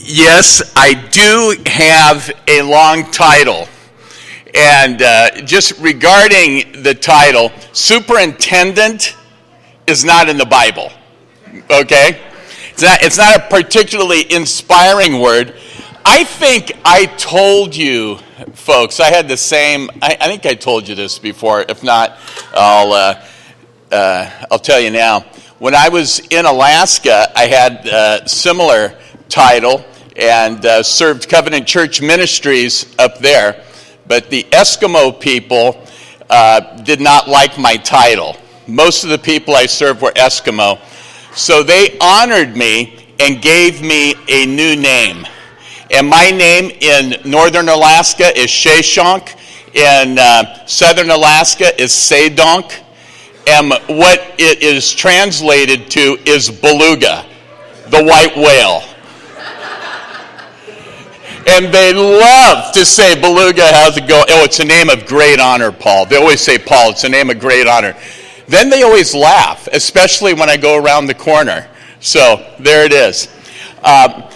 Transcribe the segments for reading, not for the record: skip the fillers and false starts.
Yes, I do have a long title. And just regarding the title, superintendent is not in the Bible, okay? It's not a particularly inspiring word. I think I told you, folks, I had the same, I think I told you this before. If not, I'll tell you now. When I was in Alaska, I had a similar title and served Covenant Church Ministries up there. But the Eskimo people did not like my title. Most of the people I served were Eskimo. So they honored me and gave me a new name. And my name in northern Alaska is Sheshonk. In southern Alaska is Sedonk. And what it is translated to is beluga, the white whale. And they love to say, beluga, how's it go? Oh, it's a name of great honor, Paul. They always say, Paul, it's a name of great honor. Then they always laugh, especially when I go around the corner. So there it is. I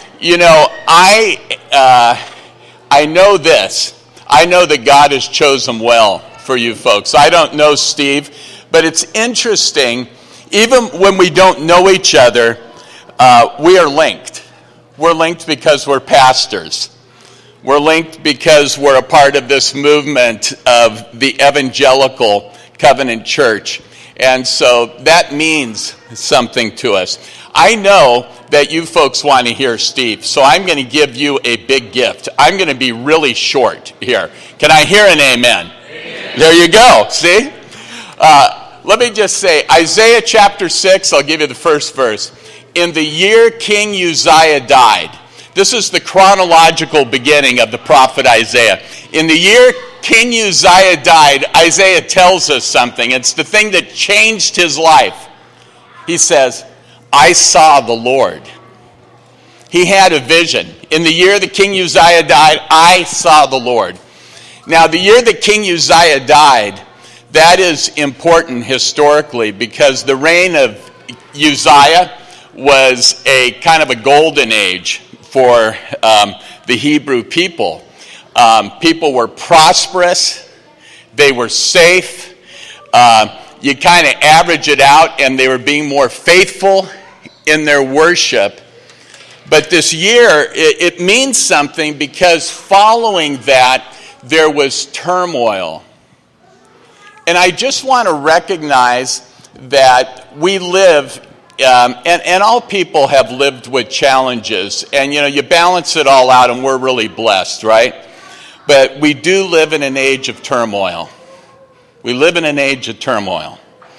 know this. I know that God has chosen well for you folks. I don't know Steve, but it's interesting. Even when we don't know each other, we are linked. We're linked because we're pastors. We're linked because we're a part of this movement of the Evangelical Covenant Church. And so that means something to us. I know that you folks want to hear Steve, so I'm going to give you a big gift. I'm going to be really short here. Can I hear an amen? Amen. There you go. See? Let me just say, Isaiah chapter 6, I'll give you the first verse. In the year King Uzziah died, this is the chronological beginning of the prophet Isaiah. In the year King Uzziah died, Isaiah tells us something. It's the thing that changed his life. He says, I saw the Lord. He had a vision. In the year that King Uzziah died, I saw the Lord. Now, the year that King Uzziah died, that is important historically because the reign of Uzziah was a kind of a golden age for the Hebrew people. People were prosperous. They were safe. You kind of average it out, and they were being more faithful in their worship. But this year, it means something because following that, there was turmoil. And I just want to recognize that we live and all people have lived with challenges. And, you balance it all out and we're really blessed, right? But we do live in an age of turmoil. We live in an age of turmoil.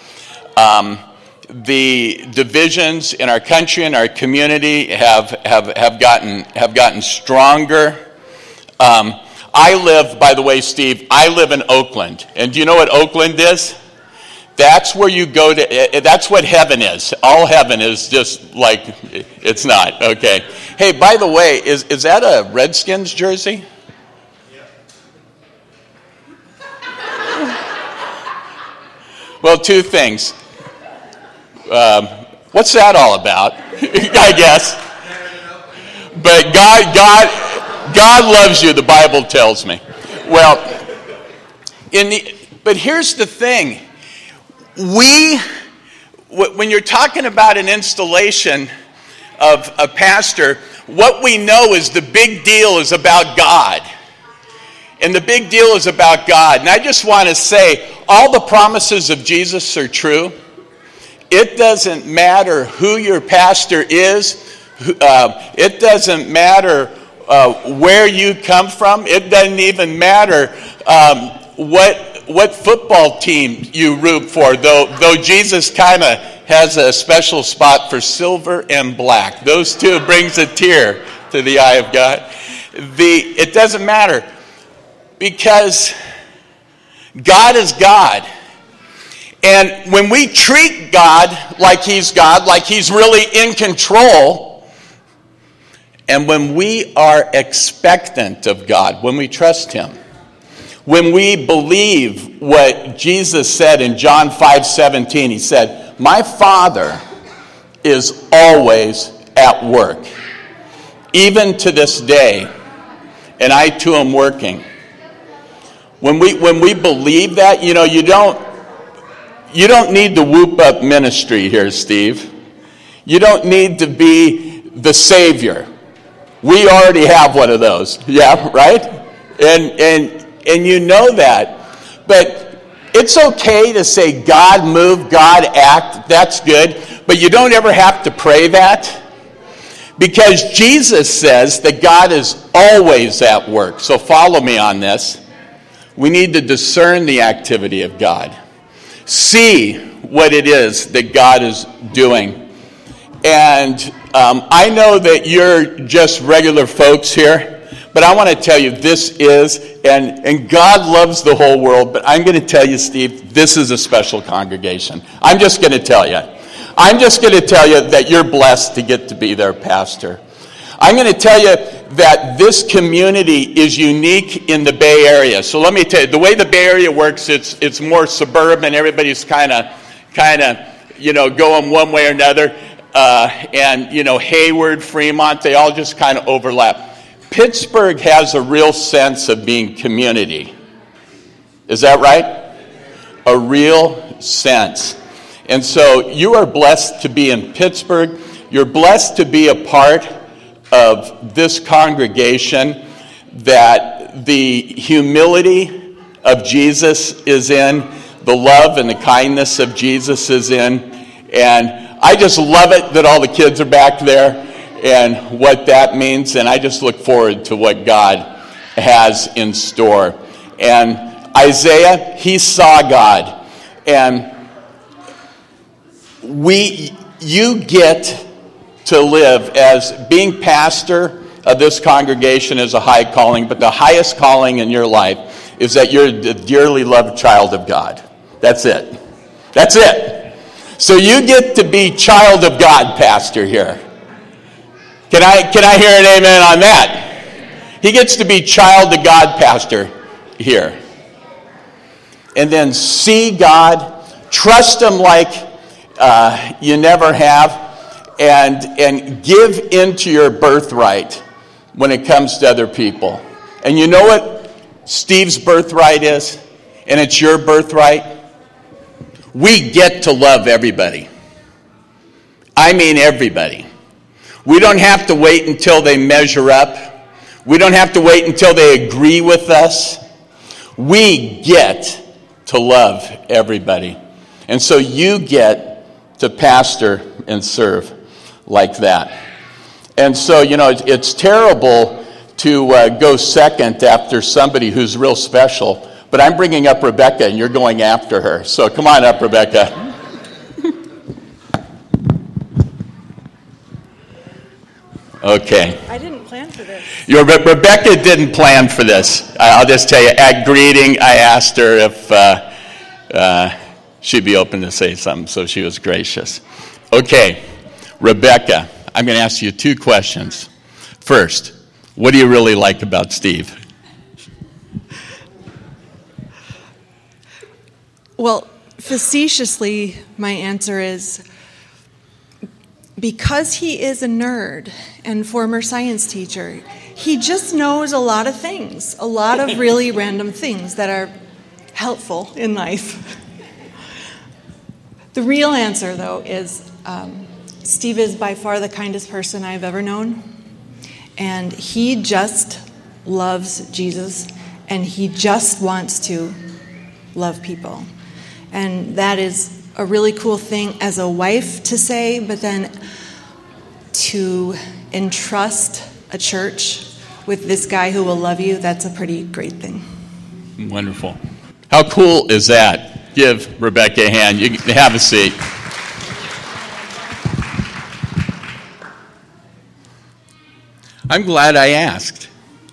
The divisions in our country and our community have gotten stronger. I live, by the way, Steve, I live in Oakland. And do you know what Oakland is? That's where you go to, that's what heaven is. All heaven is just like, it's not, okay. Hey, by the way, is that a Redskins jersey? Well, two things. What's that all about? I guess. But God loves you, the Bible tells me. Well, but here's the thing. When you're talking about an installation of a pastor, what we know is the big deal is about God. And the big deal is about God. And I just want to say, all the promises of Jesus are true. It doesn't matter who your pastor is. It doesn't matter where you come from. It doesn't even matter what football team you root for, though Jesus kind of has a special spot for silver and black. Those two brings a tear to the eye of God. It doesn't matter because God is God. And when we treat God, like he's really in control, and when we are expectant of God, when we trust him, when we believe what Jesus said in John 5:17, he said, my Father is always at work. even to this day, and I too am working. When we believe that, you don't need to whoop up ministry here, Steve. You don't need to be the Savior. We already have one of those. Yeah, right? And you know that. But it's okay to say God move, God act. That's good. But you don't ever have to pray that. Because Jesus says that God is always at work. So follow me on this. We need to discern the activity of God. See what it is that God is doing. And I know that you're just regular folks here, but I want to tell you this is, and God loves the whole world, but I'm going to tell you, Steve, this is a special congregation. I'm just going to tell you. I'm just going to tell you that you're blessed to get to be their pastor. I'm going to tell you that this community is unique in the Bay Area. So let me tell you, the way the Bay Area works, it's more suburban. Everybody's kind of going one way or another. And Hayward, Fremont, they all just kind of overlap. Pittsburgh has a real sense of being community. Is that right? A real sense. And so you are blessed to be in Pittsburgh. You're blessed to be a part of this congregation that the humility of Jesus is in, the love and the kindness of Jesus is in. And I just love it that all the kids are back there and what that means. And I just look forward to what God has in store. And Isaiah, he saw God. And you get to live as being pastor of this congregation is a high calling, but the highest calling in your life is that you're a dearly loved child of God. That's it. That's it. So you get to be child of God pastor here. Can I hear an amen on that? He gets to be child of God pastor here. And then see God, trust him like you never have, and give into your birthright when it comes to other people. And you know what Steve's birthright is? And it's your birthright? We get to love everybody. I mean everybody. We don't have to wait until they measure up. We don't have to wait until they agree with us. We get to love everybody. And so you get to pastor and serve like that. And so, it's terrible to go second after somebody who's real special. But I'm bringing up Rebecca, and you're going after her. So come on up, Rebecca. Okay. I didn't plan for this. Rebecca didn't plan for this. I'll just tell you, at greeting, I asked her if she'd be open to say something, so she was gracious. Okay, Rebecca, I'm going to ask you 2 questions. First, what do you really like about Steve? Well, facetiously, my answer is because he is a nerd and former science teacher, he just knows a lot of things, a lot of really random things that are helpful in life. The real answer, though, is Steve is by far the kindest person I've ever known, and he just loves Jesus, and he just wants to love people. And that is a really cool thing as a wife to say, but then to entrust a church with this guy who will love you, that's a pretty great thing. Wonderful. How cool is that? Give Rebecca a hand. You can have a seat. I'm glad I asked.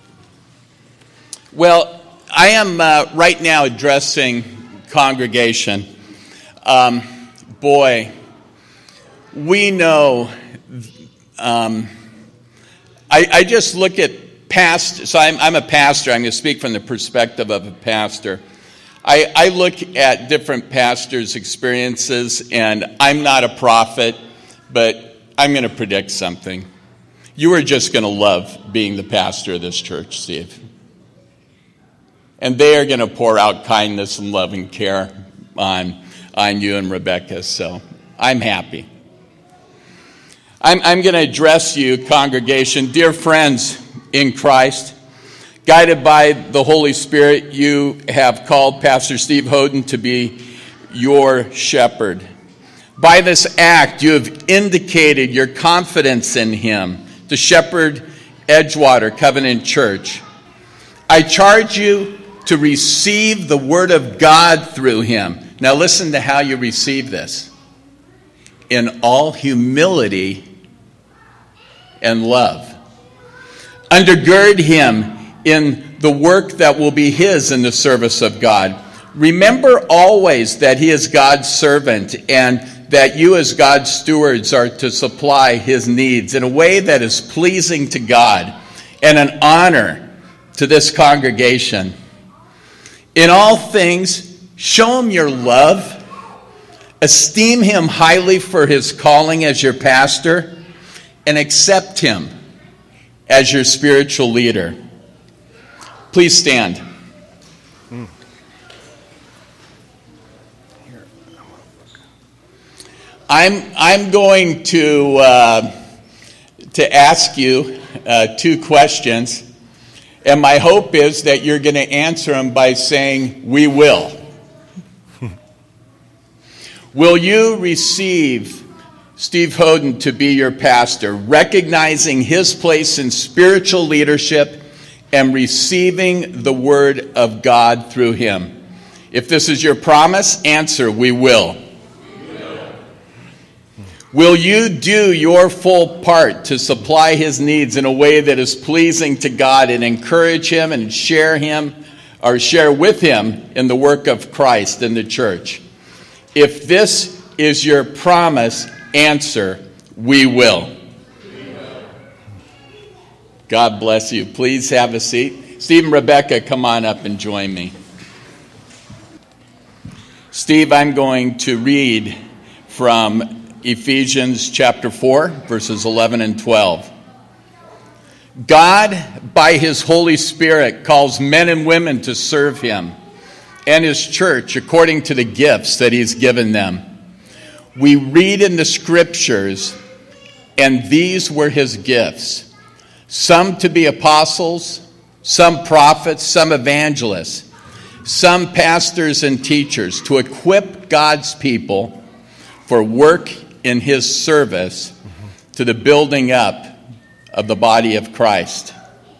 Well, I am right now addressing congregation. Boy, we know, I just look at past, so I'm a pastor, I'm going to speak from the perspective of a pastor. I look at different pastors' experiences, and I'm not a prophet, but I'm going to predict something. You are just going to love being the pastor of this church, Steve. And they are going to pour out kindness and love and care on you and Rebecca, so I'm happy. I'm going to address you, congregation, dear friends in Christ. Guided by the Holy Spirit, you have called Pastor Steve Hoden to be your shepherd. By this act, you have indicated your confidence in him to shepherd Edgewater Covenant Church. I charge you to receive the word of God through him. Now listen to how you receive this. In all humility and love. Undergird him in the work that will be his in the service of God. Remember always that he is God's servant and that you as God's stewards are to supply his needs in a way that is pleasing to God and an honor to this congregation. In all things, show him your love, esteem him highly for his calling as your pastor, and accept him as your spiritual leader. Please stand. I'm going to ask you 2 questions, and my hope is that you're going to answer them by saying, "We will." Will you receive Steve Hoden to be your pastor, recognizing his place in spiritual leadership and receiving the word of God through him? If this is your promise, answer, "We will." Will you do your full part to supply his needs in a way that is pleasing to God and encourage him and share with him in the work of Christ in the church? If this is your promise, answer, "We will." God bless you. Please have a seat. Steve and Rebecca, come on up and join me. Steve, I'm going to read from Ephesians chapter 4, verses 11 and 12. God, by his Holy Spirit, calls men and women to serve him and his church according to the gifts that he's given them. We read in the scriptures, and these were his gifts. Some to be apostles, some prophets, some evangelists, some pastors and teachers, to equip God's people for work in his service to the building up of the body of Christ.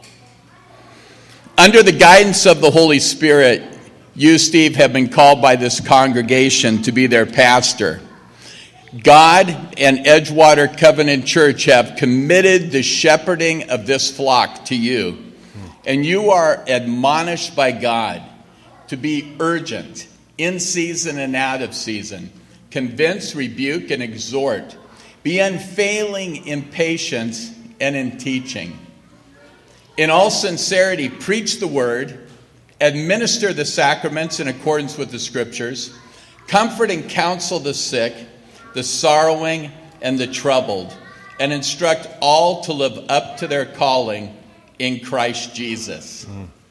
Under the guidance of the Holy Spirit, you, Steve, have been called by this congregation to be their pastor. God and Edgewater Covenant Church have committed the shepherding of this flock to you, and you are admonished by God to be urgent, in season and out of season. Convince, rebuke, and exhort. Be unfailing in patience and in teaching. In all sincerity, preach the word, administer the sacraments in accordance with the scriptures, comfort and counsel the sick, the sorrowing, and the troubled, and instruct all to live up to their calling in Christ Jesus.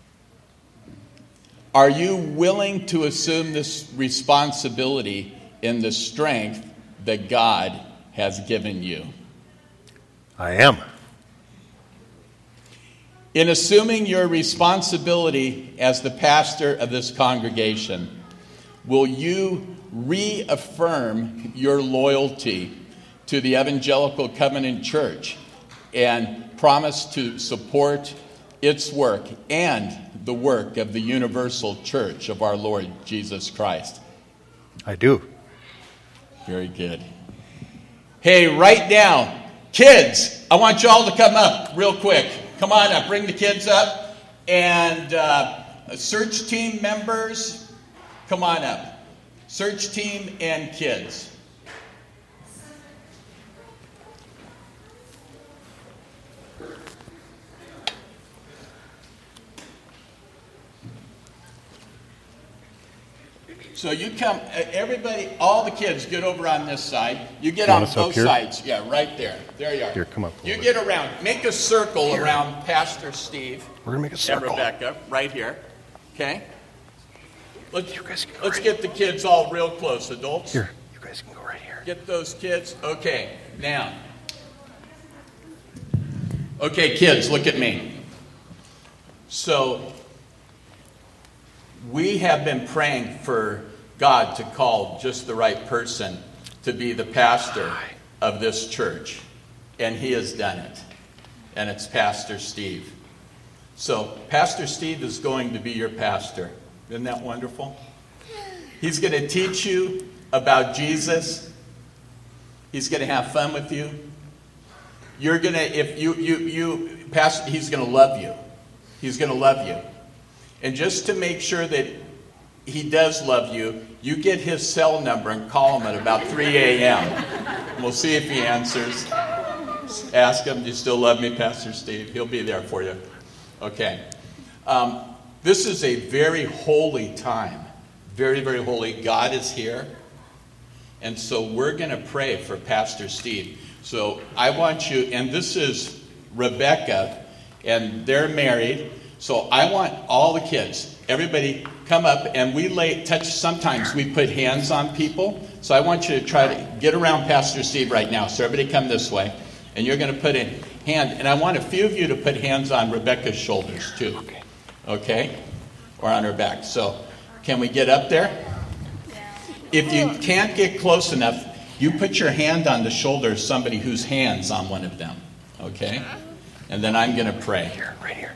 Are you willing to assume this responsibility in the strength that God has given you? I am. In assuming your responsibility as the pastor of this congregation, will you reaffirm your loyalty to the Evangelical Covenant Church and promise to support its work and the work of the universal church of our Lord Jesus Christ? I do. Very good. Hey, right now, kids, I want you all to come up real quick. Come on up. Bring the kids up. And search team members, come on up. Search team and kids. So you come, everybody, all the kids get over on this side. You get on both sides. Yeah, right there. There you are. Here, come up. You get around. Make a circle around Pastor Steve. We're going to make a circle. And Rebecca, right here. Okay? Let's get the kids all real close, adults. Here, you guys can go right here. Get those kids. Okay, now. Okay, kids, look at me. So, we have been praying for God to call just the right person to be the pastor of this church. And he has done it. And it's Pastor Steve. So, Pastor Steve is going to be your pastor. Isn't that wonderful? He's going to teach you about Jesus. He's going to have fun with you. You're going to, if you pastor, he's going to love you. He's going to love you. And just to make sure that he does love you, you get his cell number and call him at about 3 a.m. We'll see if he answers. Ask him, do you still love me, Pastor Steve? He'll be there for you. Okay. This is a very holy time. Very, very holy. God is here. And so we're going to pray for Pastor Steve. So I want you, and this is Rebecca, and they're married. So I want all the kids, everybody come up, and we sometimes we put hands on people. So I want you to try to get around Pastor Steve right now. So everybody come this way, and you're going to put a hand, and I want a few of you to put hands on Rebecca's shoulders too. Okay? Or on her back. So can we get up there? If you can't get close enough, you put your hand on the shoulder of somebody whose hand's on one of them. Okay? And then I'm going to pray. Right here.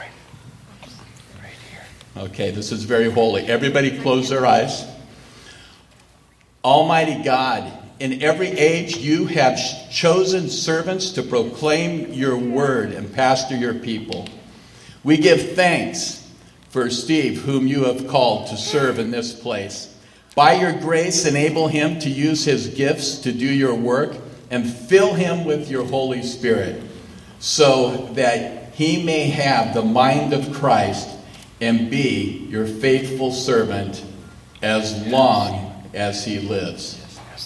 Okay, this is very holy. Everybody close their eyes. Almighty God, in every age you have chosen servants to proclaim your word and pastor your people. We give thanks for Steve, whom you have called to serve in this place. By your grace, enable him to use his gifts to do your work and fill him with your Holy Spirit so that he may have the mind of Christ and be your faithful servant as long as he lives.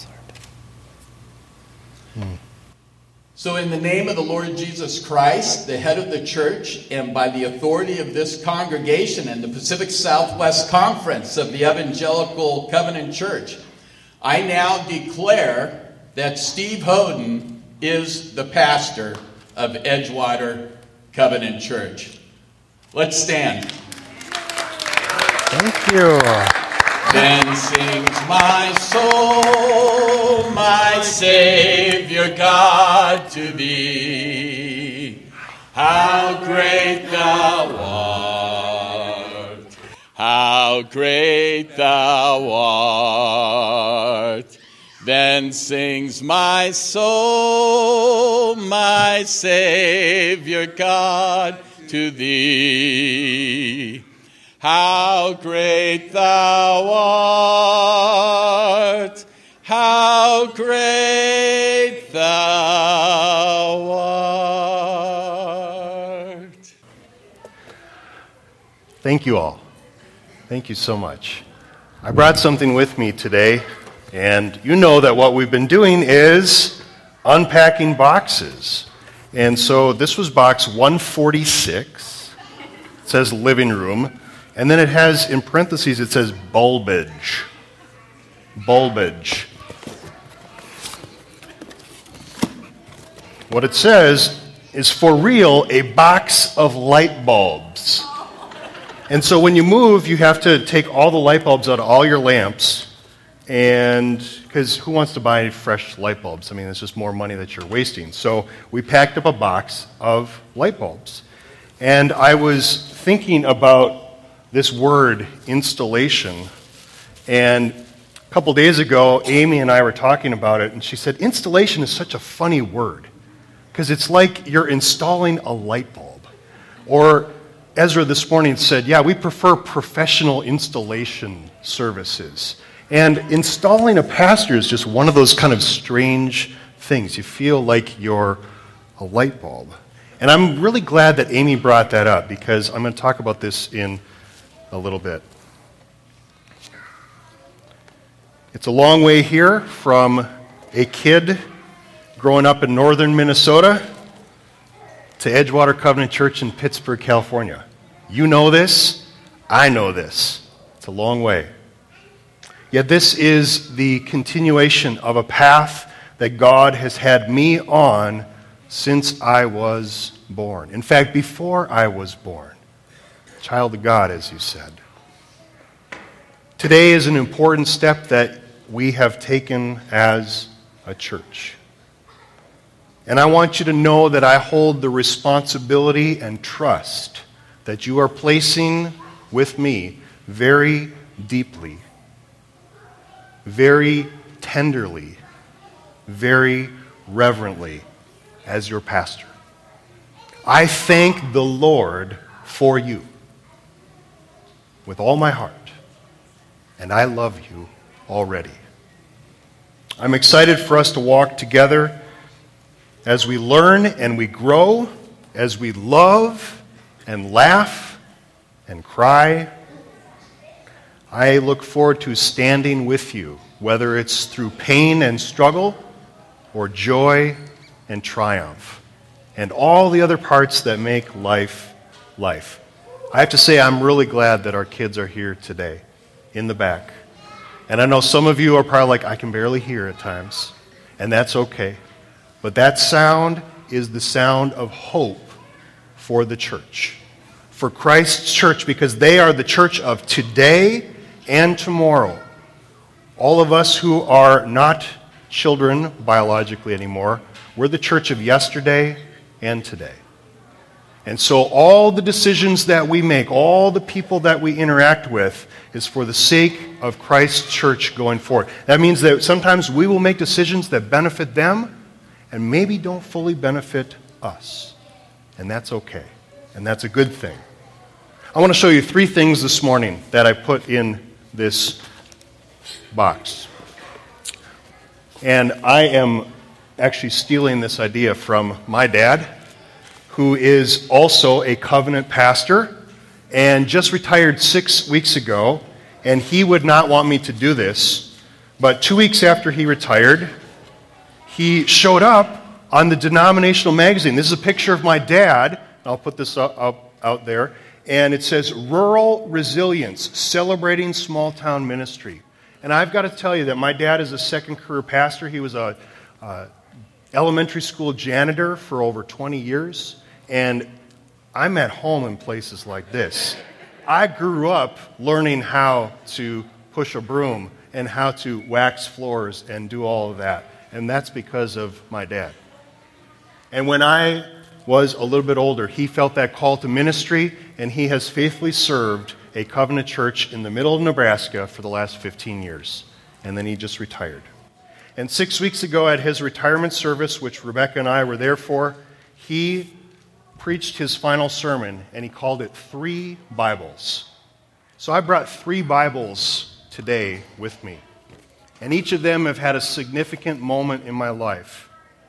So in the name of the Lord Jesus Christ, the head of the church, and by the authority of this congregation and the Pacific Southwest Conference of the Evangelical Covenant Church, I now declare that Steve Hoden is the pastor of Edgewater Covenant Church. Let's stand. Thank you. Then sings my soul, my Savior God to thee. How great thou art, how great thou art. Then sings my soul, my Savior God to thee. How great thou art, how great thou art. Thank you all. Thank you so much. I brought something with me today, and you know that what we've been doing is unpacking boxes. And so this was box 146. It says living room. And then it has, in parentheses, it says bulbage. Bulbage. What it says is, for real, a box of light bulbs. And so when you move, you have to take all the light bulbs out of all your lamps. And because who wants to buy fresh light bulbs? I mean, it's just more money that you're wasting. So we packed up a box of light bulbs. And I was thinking about this word, installation. And a couple days ago, Amy and I were talking about it, and she said, installation is such a funny word, because it's like you're installing a light bulb. Or Ezra this morning said, yeah, we prefer professional installation services. And installing a pastor is just one of those kind of strange things. You feel like you're a light bulb. And I'm really glad that Amy brought that up, because I'm going to talk about this in a little bit. It's a long way here from a kid growing up in northern Minnesota to Edgewater Covenant Church in Pittsburgh, California. You know this. I know this. It's a long way. Yet this is the continuation of a path that God has had me on since I was born. In fact, before I was born. Child of God, as you said. Today is an important step that we have taken as a church. And I want you to know that I hold the responsibility and trust that you are placing with me very deeply, very tenderly, very reverently as your pastor. I thank the Lord for you with all my heart, and I love you already. I'm excited for us to walk together as we learn and we grow, as we love and laugh and cry. I look forward to standing with you, whether it's through pain and struggle or joy and triumph, and all the other parts that make life life. I have to say I'm really glad that our kids are here today in the back. And I know some of you are probably like, I can barely hear at times, and that's okay. But that sound is the sound of hope for the church, for Christ's church, because they are the church of today and tomorrow. All of us who are not children biologically anymore, we're the church of yesterday and today. And so all the decisions that we make, all the people that we interact with, is for the sake of Christ's church going forward. That means that sometimes we will make decisions that benefit them and maybe don't fully benefit us. And that's okay. And that's a good thing. I want to show you 3 things this morning that I put in this box. And I am actually stealing this idea from my dad, who is also a covenant pastor and just retired 6 weeks ago. And he would not want me to do this. But 2 weeks after he retired, he showed up on the denominational magazine. This is a picture of my dad. I'll put this out there. And it says, Rural Resilience, Celebrating Small Town Ministry. And I've got to tell you that my dad is a second career pastor. He was a elementary school janitor for over 20 years. And I'm at home in places like this. I grew up learning how to push a broom and how to wax floors and do all of that. And that's because of my dad. And when I was a little bit older, he felt that call to ministry, and he has faithfully served a covenant church in the middle of Nebraska for the last 15 years. And then he just retired. And 6 weeks ago at his retirement service, which Rebecca and I were there for, he preached his final sermon, and he called it 3 Bibles. So I brought 3 Bibles today with me. And each of them have had a significant moment in my life.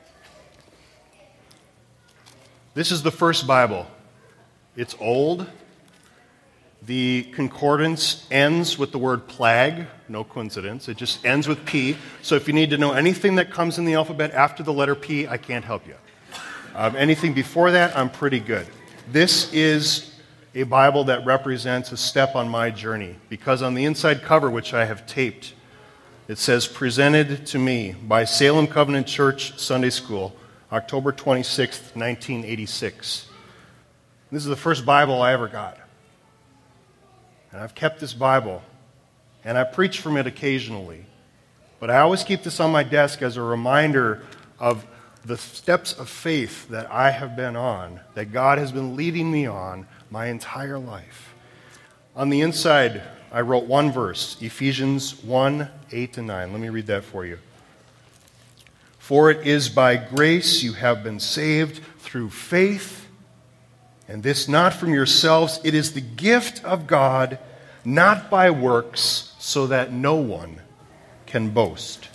This is the first Bible. It's old. The concordance ends with the word plague. No coincidence. It just ends with P. So if you need to know anything that comes in the alphabet after the letter P, I can't help you. Anything before that, I'm pretty good. This is a Bible that represents a step on my journey, because on the inside cover, which I have taped, it says, Presented to me by Salem Covenant Church Sunday School, October 26th, 1986. This is the first Bible I ever got. And I've kept this Bible, and I preach from it occasionally. But I always keep this on my desk as a reminder of the steps of faith that I have been on, that God has been leading me on my entire life. On the inside, I wrote one verse, Ephesians 1, 8-9. Let me read that for you. For it is by grace you have been saved through faith, and this not from yourselves. It is the gift of God, not by works, so that no one can boast.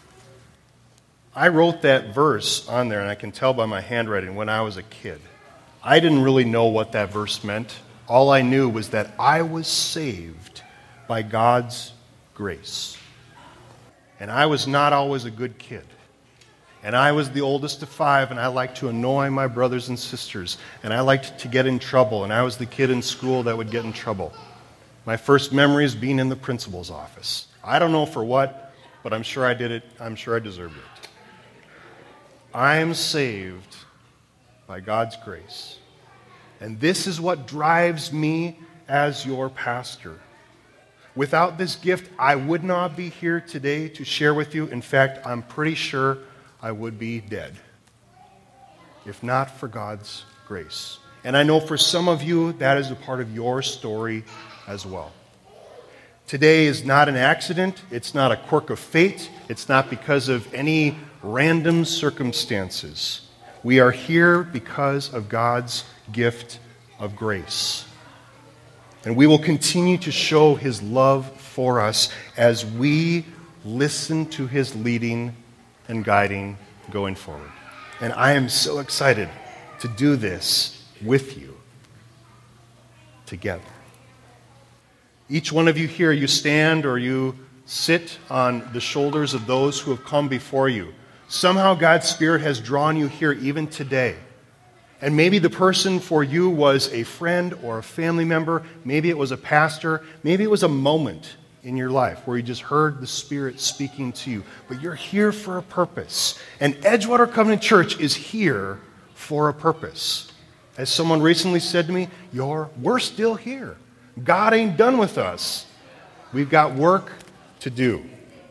I wrote that verse on there, and I can tell by my handwriting, when I was a kid. I didn't really know what that verse meant. All I knew was that I was saved by God's grace. And I was not always a good kid. And I was the oldest of 5, and I liked to annoy my brothers and sisters. And I liked to get in trouble, and I was the kid in school that would get in trouble. My first memory is being in the principal's office. I don't know for what, but I'm sure I did it. I'm sure I deserved it. I am saved by God's grace. And this is what drives me as your pastor. Without this gift, I would not be here today to share with you. In fact, I'm pretty sure I would be dead, if not for God's grace. And I know for some of you, that is a part of your story as well. Today is not an accident. It's not a quirk of fate. It's not because of any random circumstances. We are here because of God's gift of grace. And we will continue to show His love for us as we listen to His leading and guiding going forward. And I am so excited to do this with you together. Each one of you here, you stand or you sit on the shoulders of those who have come before you. Somehow God's Spirit has drawn you here even today. And maybe the person for you was a friend or a family member. Maybe it was a pastor. Maybe it was a moment in your life where you just heard the Spirit speaking to you. But you're here for a purpose. And Edgewater Covenant Church is here for a purpose. As someone recently said to me, we're still here. God ain't done with us. We've got work to do.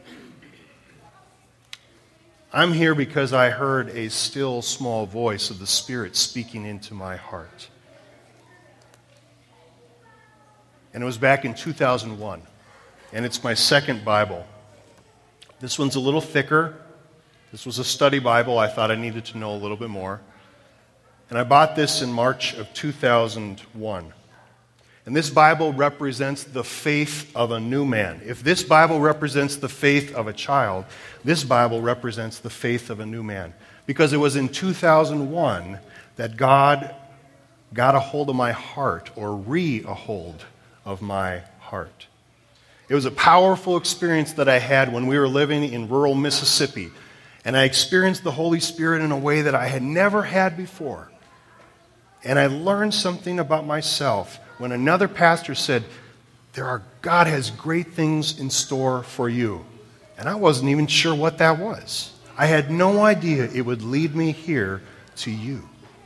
I'm here because I heard a still small voice of the Spirit speaking into my heart. And it was back in 2001. And it's my second Bible. This one's a little thicker. This was a study Bible. I thought I needed to know a little bit more. And I bought this in March of 2001. And this Bible represents the faith of a new man. If this Bible represents the faith of a child, this Bible represents the faith of a new man. Because it was in 2001 that God got a hold of my heart, or a hold of my heart. It was a powerful experience that I had when we were living in rural Mississippi. And I experienced the Holy Spirit in a way that I had never had before. And I learned something about myself when another pastor said, God has great things in store for you. And I wasn't even sure what that was. I had no idea it would lead me here to you.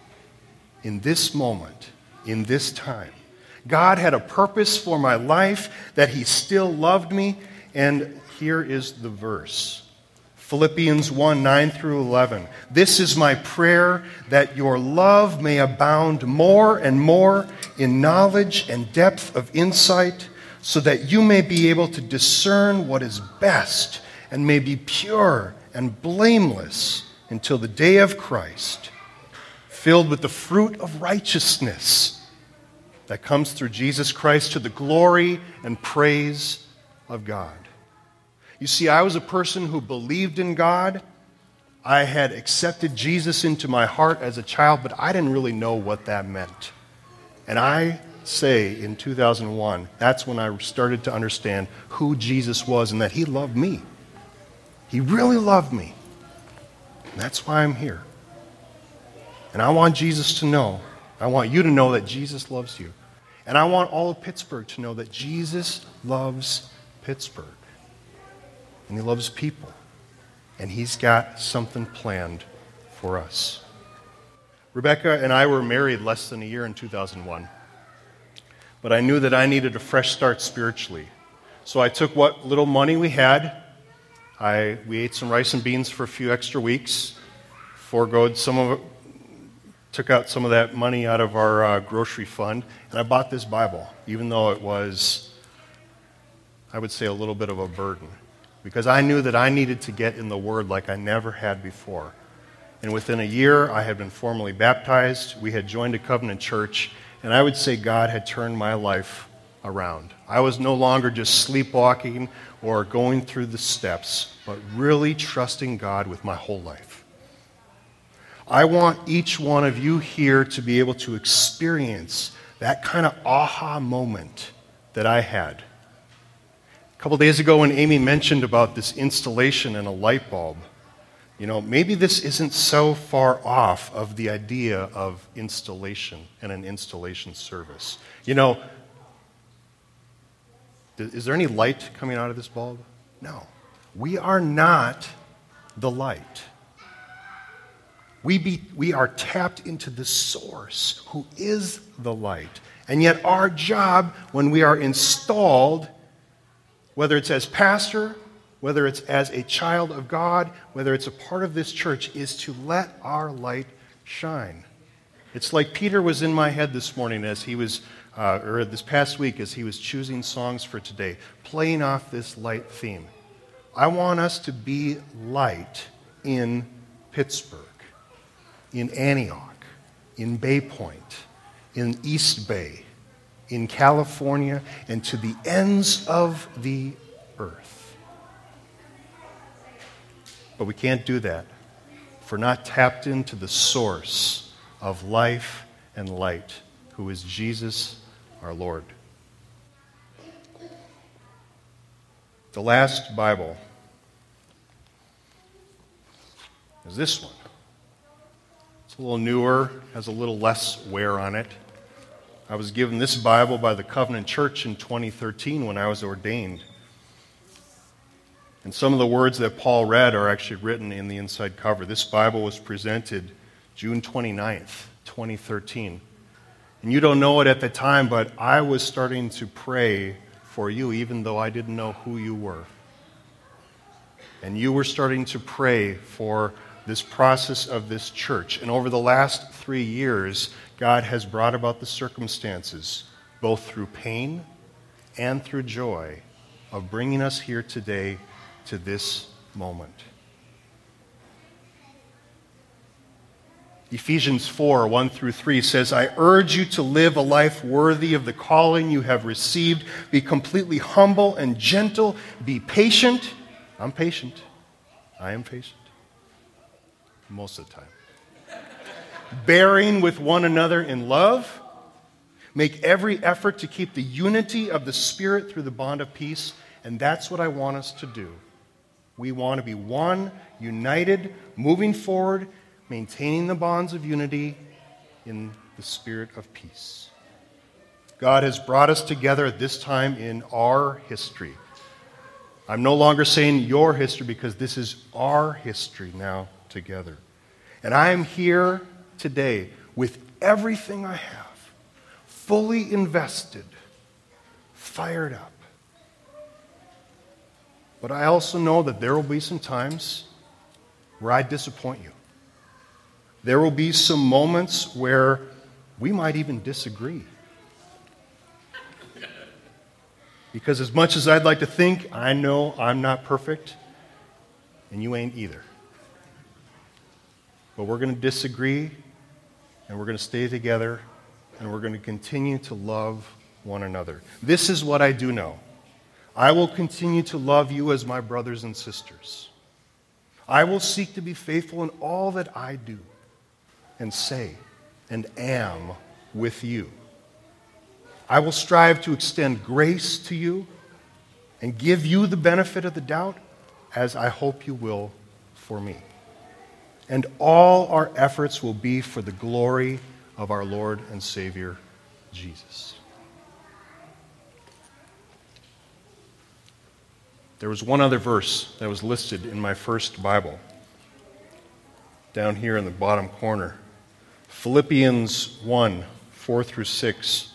In this moment, in this time. God had a purpose for my life, that He still loved me, and here is the verse. Philippians 1, 9 through 11. This is my prayer, that your love may abound more and more in knowledge and depth of insight, so that you may be able to discern what is best and may be pure and blameless until the day of Christ, filled with the fruit of righteousness that comes through Jesus Christ to the glory and praise of God. You see, I was a person who believed in God. I had accepted Jesus into my heart as a child, but I didn't really know what that meant. And I say in 2001, that's when I started to understand who Jesus was and that He loved me. He really loved me. And that's why I'm here. And I want Jesus to know, I want you to know that Jesus loves you. And I want all of Pittsburgh to know that Jesus loves Pittsburgh. And He loves people. And He's got something planned for us. Rebecca and I were married less than a year in 2001. But I knew that I needed a fresh start spiritually. So I took what little money we had. We ate some rice and beans for a few extra weeks. Foregoed some of it. Took out some of that money out of our grocery fund, and I bought this Bible, even though it was, I would say, a little bit of a burden, because I knew that I needed to get in the Word like I never had before. And within a year, I had been formally baptized. We had joined a covenant church, and I would say God had turned my life around. I was no longer just sleepwalking or going through the steps, but really trusting God with my whole life. I want each one of you here to be able to experience that kind of aha moment that I had. couple days ago when Amy mentioned about this installation and a light bulb, maybe this isn't so far off of the idea of installation and an installation service. Is there any light coming out of this bulb? No. We are not the light. We are tapped into the source who is the light. And yet our job when we are installed, whether it's as pastor, whether it's as a child of God, whether it's a part of this church, is to let our light shine. It's like Peter was in my head this morning as he was, or this past week as he was choosing songs for today, playing off this light theme. I want us to be light in Pittsburgh, in Antioch, in Bay Point, in East Bay, in California, and to the ends of the earth. But we can't do that if we're not tapped into the source of life and light, who is Jesus our Lord. The last Bible is this one. It's a little newer, has a little less wear on it. I was given this Bible by the Covenant Church in 2013 when I was ordained. And some of the words that Paul read are actually written in the inside cover. This Bible was presented June 29th, 2013. And you don't know it at the time, but I was starting to pray for you even though I didn't know who you were. And you were starting to pray for this process of this church. And over the last 3 years, God has brought about the circumstances, both through pain and through joy, of bringing us here today to this moment. Ephesians 4, 1 through 3 says, I urge you to live a life worthy of the calling you have received. Be completely humble and gentle. Be patient. I'm patient. I am patient. Most of the time. Bearing with one another in love. Make every effort to keep the unity of the Spirit through the bond of peace. And that's what I want us to do. We want to be one, united, moving forward, maintaining the bonds of unity in the spirit of peace. God has brought us together at this time in our history. I'm no longer saying your history because this is our history now together. And I am here today with everything I have, fully invested, fired up. But I also know that there will be some times where I disappoint you. There will be some moments where we might even disagree. Because as much as I'd like to think, I know I'm not perfect, and you ain't either. But we're going to disagree, and we're going to stay together, and we're going to continue to love one another. This is what I do know. I will continue to love you as my brothers and sisters. I will seek to be faithful in all that I do and say and am with you. I will strive to extend grace to you and give you the benefit of the doubt as I hope you will for me. And all our efforts will be for the glory of our Lord and Savior, Jesus. There was one other verse that was listed in my first Bible, down here in the bottom corner. Philippians 1, 4 through 6.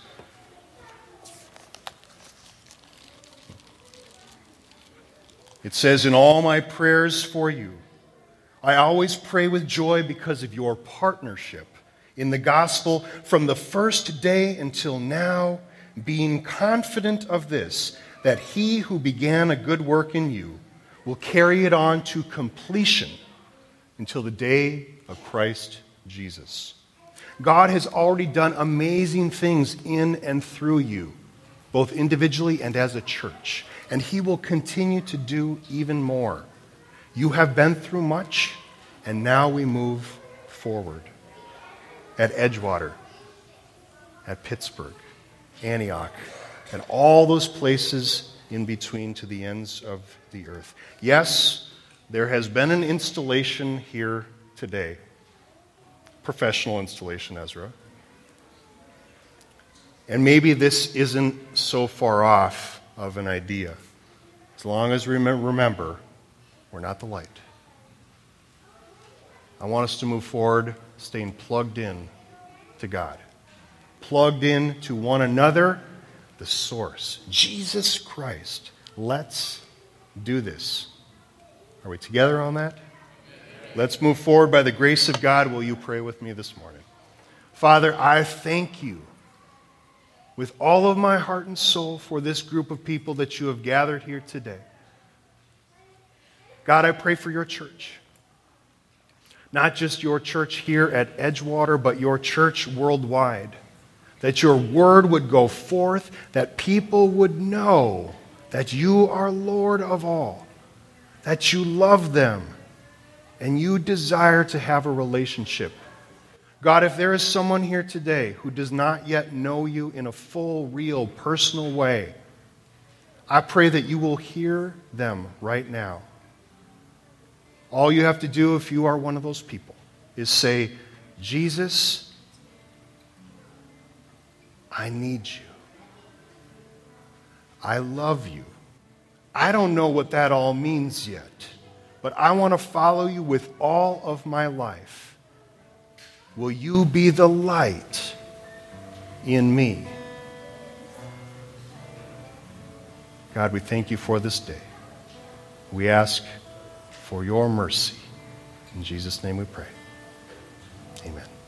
It says, in all my prayers for you, I always pray with joy because of your partnership in the gospel from the first day until now, being confident of this, that he who began a good work in you will carry it on to completion until the day of Christ Jesus. God has already done amazing things in and through you, both individually and as a church, and he will continue to do even more. You have been through much, and now we move forward. At Edgewater, at Pittsburgh, Antioch, and all those places in between to the ends of the earth. Yes, there has been an installation here today. Professional installation, Ezra. And maybe this isn't so far off of an idea. As long as we remember, we're not the light. I want us to move forward, staying plugged in to God. Plugged in to one another, the source, Jesus Christ. Let's do this. Are we together on that? Let's move forward by the grace of God. Will you pray with me this morning? Father, I thank you with all of my heart and soul for this group of people that you have gathered here today. God, I pray for your church. Not just your church here at Edgewater, but your church worldwide. That your word would go forth, that people would know that you are Lord of all, that you love them, and you desire to have a relationship. God, if there is someone here today who does not yet know you in a full, real, personal way, I pray that you will hear them right now. All you have to do if you are one of those people is say, Jesus, I need you. I love you. I don't know what that all means yet, but I want to follow you with all of my life. Will you be the light in me? God, we thank you for this day. We ask for your mercy. In Jesus' name we pray. Amen.